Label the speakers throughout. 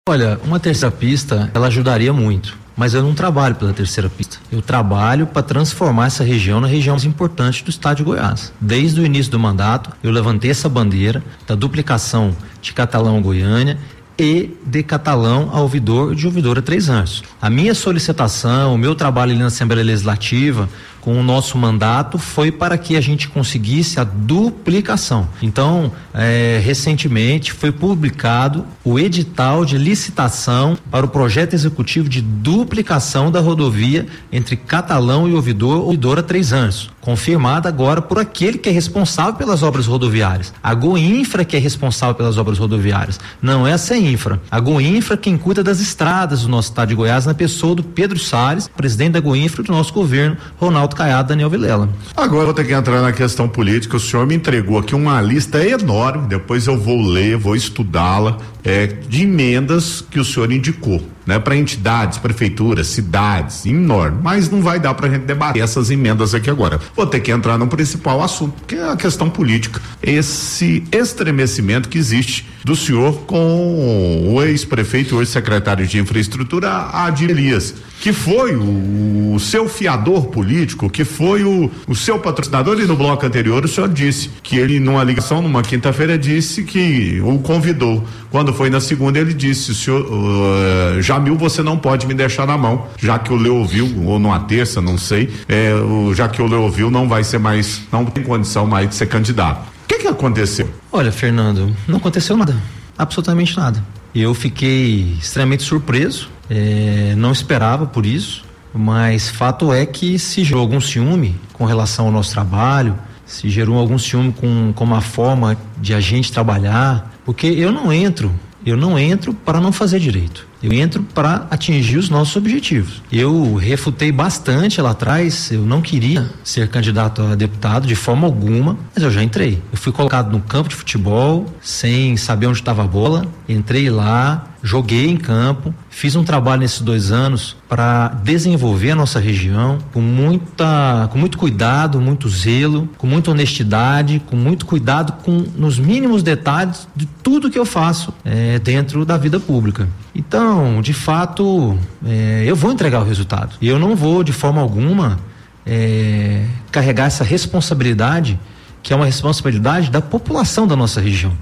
Speaker 1: Olha, uma terceira pista, ela ajudaria muito, mas eu não trabalho pela terceira pista. Eu trabalho para transformar essa região na região mais importante do estado de Goiás. Desde o início do mandato, eu levantei essa bandeira da duplicação de Catalão a Goiânia e de Catalão a Ouvidor e de Ouvidor a Três Anjos. A minha solicitação, o meu trabalho ali na Assembleia Legislativa, com o nosso mandato, foi para que a gente conseguisse a duplicação. Então, recentemente foi publicado o edital de licitação para o projeto executivo de duplicação da rodovia entre Catalão e Ouvidor a Três Anjos, confirmada agora por aquele que é responsável pelas obras rodoviárias. A Goinfra que é responsável pelas obras rodoviárias, não é a CEINFRA. A Goinfra quem cuida das estradas do nosso estado de Goiás, na pessoa do Pedro Salles, presidente da Goinfra do nosso governo, Ronaldo Caiado, Daniel Vilela.
Speaker 2: Agora vou ter que entrar na questão política. O senhor me entregou aqui uma lista enorme, depois eu vou ler, vou estudá-la, de emendas que o senhor indicou, né, para entidades, prefeituras, cidades, enorme, mas não vai dar pra gente debater essas emendas aqui agora. Vou ter que entrar no principal assunto, que é a questão política, esse estremecimento que existe do senhor com o ex-prefeito, hoje secretário de infraestrutura, Adílio Elias, que foi o seu fiador político, que foi o seu patrocinador. E no bloco anterior o senhor disse que ele, numa ligação, numa quinta-feira, disse que o convidou. Quando foi na segunda, ele disse: senhor Jamil, você não pode me deixar na mão, já que o Leovil, ou numa terça, não sei, já que o Leovil não vai ser mais, não tem condição mais de ser candidato. O que aconteceu?
Speaker 1: Olha, Fernando, não aconteceu nada, absolutamente nada. Eu fiquei extremamente surpreso, não esperava por isso, mas fato é que se gerou algum ciúme com relação ao nosso trabalho, se gerou algum ciúme com uma forma de a gente trabalhar, porque eu não entro para não fazer direito. Eu entro para atingir os nossos objetivos. Eu refutei bastante lá atrás, eu não queria ser candidato a deputado de forma alguma, mas eu já entrei. Eu fui colocado no campo de futebol, sem saber onde estava a bola, entrei lá, joguei em campo, fiz um trabalho nesses 2 anos para desenvolver a nossa região com muito cuidado, muito zelo, com muita honestidade, com muito cuidado nos mínimos detalhes de tudo que eu faço dentro da vida pública. Então, de fato, eu vou entregar o resultado. E eu não vou, de forma alguma, carregar essa responsabilidade, que é uma responsabilidade da população da nossa região.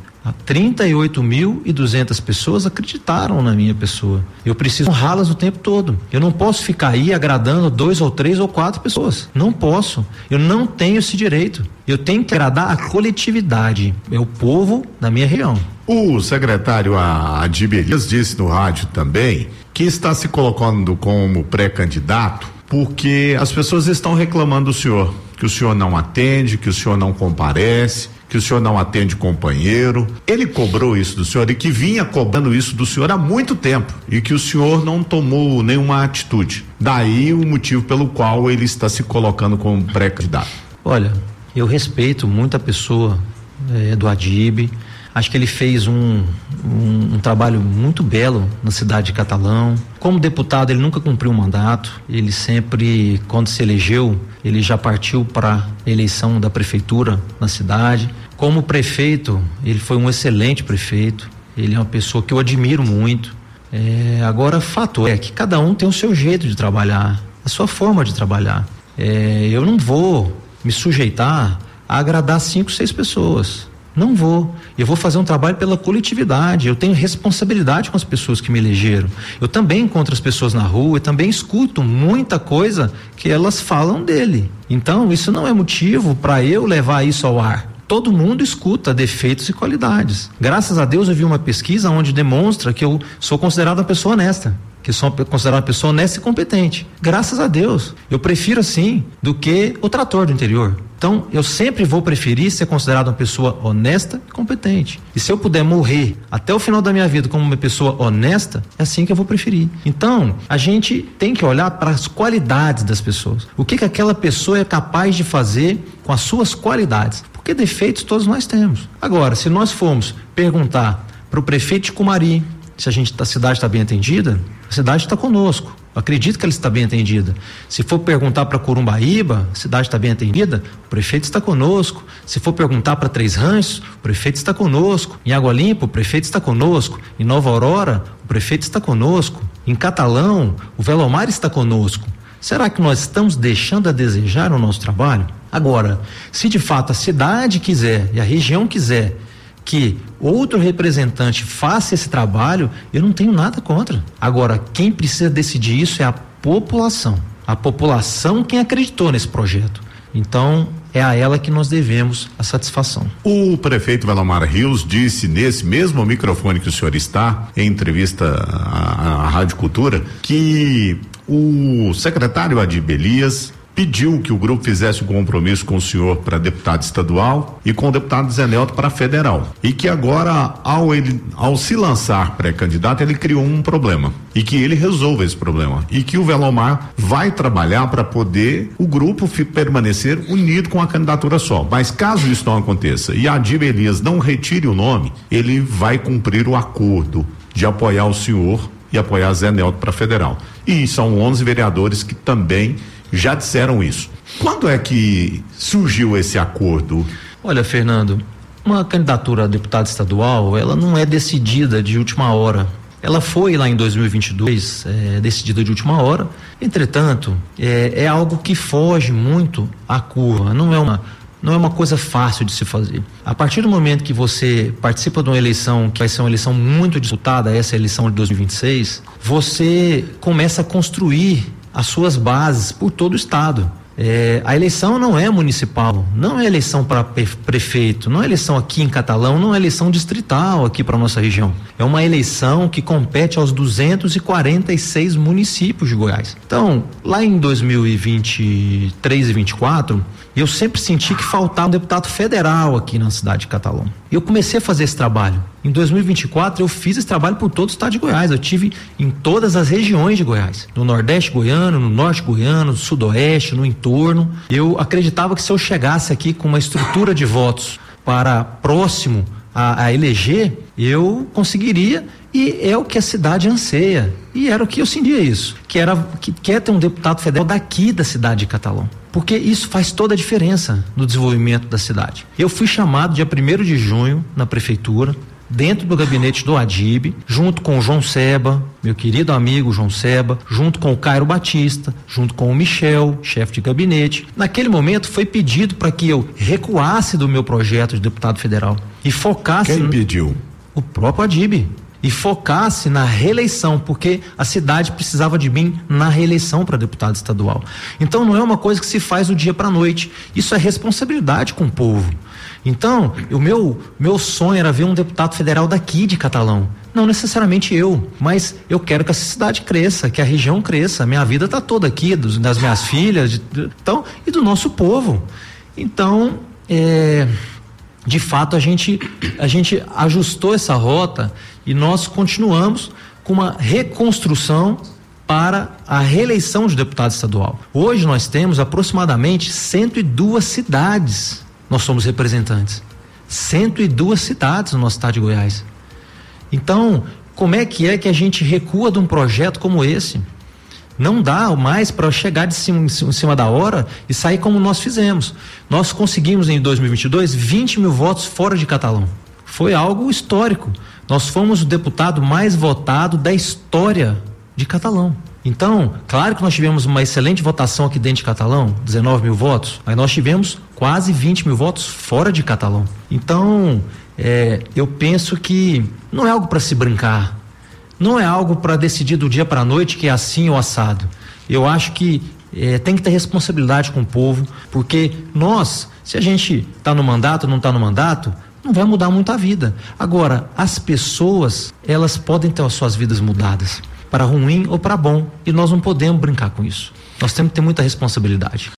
Speaker 1: 38.200 pessoas acreditaram na minha pessoa. Eu preciso honrá-las o tempo todo. Eu não posso ficar aí agradando 2 ou 3 ou 4 pessoas. Não posso. Eu não tenho esse direito. Eu tenho que agradar a coletividade. É o povo da minha região.
Speaker 2: O secretário Adílio Elias disse no rádio também que está se colocando como pré-candidato porque as pessoas estão reclamando do senhor, que o senhor não atende, que o senhor não comparece, que o senhor não atende companheiro. Ele cobrou isso do senhor e que vinha cobrando isso do senhor há muito tempo e que o senhor não tomou nenhuma atitude. Daí o motivo pelo qual ele está se colocando como pré-candidato.
Speaker 1: Olha, eu respeito muito a pessoa do Adílio. Acho que ele fez um trabalho muito belo na cidade de Catalão. Como deputado, ele nunca cumpriu um mandato. Ele sempre, quando se elegeu, ele já partiu para a eleição da prefeitura na cidade. Como prefeito, ele foi um excelente prefeito. Ele é uma pessoa que eu admiro muito. Agora, fato é que cada um tem o seu jeito de trabalhar, a sua forma de trabalhar. Eu não vou me sujeitar a agradar 5, 6 pessoas. Não vou. Eu vou fazer um trabalho pela coletividade. Eu tenho responsabilidade com as pessoas que me elegeram. Eu também encontro as pessoas na rua e também escuto muita coisa que elas falam dele. Então, isso não é motivo para eu levar isso ao ar. Todo mundo escuta defeitos e qualidades. Graças a Deus eu vi uma pesquisa onde demonstra que eu sou considerado uma pessoa honesta. Que sou considerado uma pessoa honesta e competente. Graças a Deus. Eu prefiro assim do que o trator do interior. Então, eu sempre vou preferir ser considerado uma pessoa honesta e competente. E se eu puder morrer até o final da minha vida como uma pessoa honesta, é assim que eu vou preferir. Então, a gente tem que olhar para as qualidades das pessoas. O que aquela pessoa é capaz de fazer com as suas qualidades. Porque defeitos todos nós temos. Agora, se nós formos perguntar para o prefeito de Cumari se a cidade está bem atendida, a cidade está conosco. Eu acredito que ela está bem atendida. Se for perguntar para Corumbaíba, a cidade está bem atendida, o prefeito está conosco. Se for perguntar para Três Ranchos, o prefeito está conosco. Em Água Limpa, o prefeito está conosco. Em Nova Aurora, o prefeito está conosco. Em Catalão, o Velomar está conosco. Será que nós estamos deixando a desejar o nosso trabalho? Agora, se de fato a cidade quiser e a região quiser que outro representante faça esse trabalho, eu não tenho nada contra. Agora, quem precisa decidir isso é a população. A população quem acreditou nesse projeto. Então, é a ela que nós devemos a satisfação.
Speaker 2: O prefeito Velomar Rios disse nesse mesmo microfone que o senhor está, em entrevista à Rádio Cultura, que o secretário Adib Elias pediu que o grupo fizesse um compromisso com o senhor para deputado estadual e com o deputado Zé Nelto para federal. E que agora, ao se lançar pré-candidato, ele criou um problema. E que ele resolva esse problema. E que o Velomar vai trabalhar para poder o grupo permanecer unido com a candidatura só. Mas caso isso não aconteça e Adib Elias não retire o nome, ele vai cumprir o acordo de apoiar o senhor e apoiar Zé Nelto para federal. E são 11 vereadores que também já disseram isso. Quando é que surgiu esse acordo?
Speaker 1: Olha, Fernando, uma candidatura a deputado estadual, ela não é decidida de última hora. Ela foi lá em 2022 decidida de última hora. Entretanto, é algo que foge muito à curva. Não é uma coisa fácil de se fazer. A partir do momento que você participa de uma eleição que vai ser uma eleição muito disputada, essa eleição de 2026, você começa a construir as suas bases por todo o estado. A eleição não é municipal, não é eleição para prefeito, não é eleição aqui em Catalão, não é eleição distrital aqui para nossa região. É uma eleição que compete aos 246 municípios de Goiás. Então, lá em 2023 e 2024, eu sempre senti que faltava um deputado federal aqui na cidade de Catalão. E eu comecei a fazer esse trabalho. Em 2024 eu fiz esse trabalho por todo o estado de Goiás. Eu tive em todas as regiões de Goiás, no Nordeste goiano, no Norte goiano, no Sudoeste, no entorno. Eu acreditava que se eu chegasse aqui com uma estrutura de votos para próximo a eleger, eu conseguiria, e é o que a cidade anseia. E era o que eu sentia isso, que quer ter um deputado federal daqui da cidade de Catalão. Porque isso faz toda a diferença no desenvolvimento da cidade. Eu fui chamado dia 1º de junho na prefeitura, dentro do gabinete do Adib, junto com o João Seba, meu querido amigo João Seba, junto com o Cairo Batista, junto com o Michel, chefe de gabinete. Naquele momento foi pedido para que eu recuasse do meu projeto de deputado federal e focasse...
Speaker 2: Quem pediu?
Speaker 1: O próprio Adib. E focasse na reeleição, porque a cidade precisava de mim na reeleição para deputado estadual. Então não é uma coisa que se faz do dia para a noite, isso é responsabilidade com o povo. Então, o meu sonho era ver um deputado federal daqui de Catalão, não necessariamente eu, mas eu quero que essa cidade cresça, que a região cresça. A minha vida está toda aqui, das minhas filhas, então, e do nosso povo. Então, de fato a gente ajustou essa rota e nós continuamos com uma reconstrução para a reeleição de deputado estadual. Hoje nós temos aproximadamente 102 cidades, nós somos representantes. 102 cidades no nosso estado de Goiás. Então, como é que a gente recua de um projeto como esse? Não dá mais para chegar em cima da hora e sair como nós fizemos. Nós conseguimos em 2022 20 mil votos fora de Catalão. Foi algo histórico. Nós fomos o deputado mais votado da história de Catalão. Então, claro que nós tivemos uma excelente votação aqui dentro de Catalão, 19 mil votos, mas nós tivemos quase 20 mil votos fora de Catalão. Então, eu penso que não é algo para se brincar, não é algo para decidir do dia para a noite que é assim ou assado. Eu acho que tem que ter responsabilidade com o povo, porque nós, se a gente está no mandato ou não está no mandato, não vai mudar muito a vida. Agora, as pessoas, elas podem ter as suas vidas mudadas, para ruim ou para bom, e nós não podemos brincar com isso. Nós temos que ter muita responsabilidade.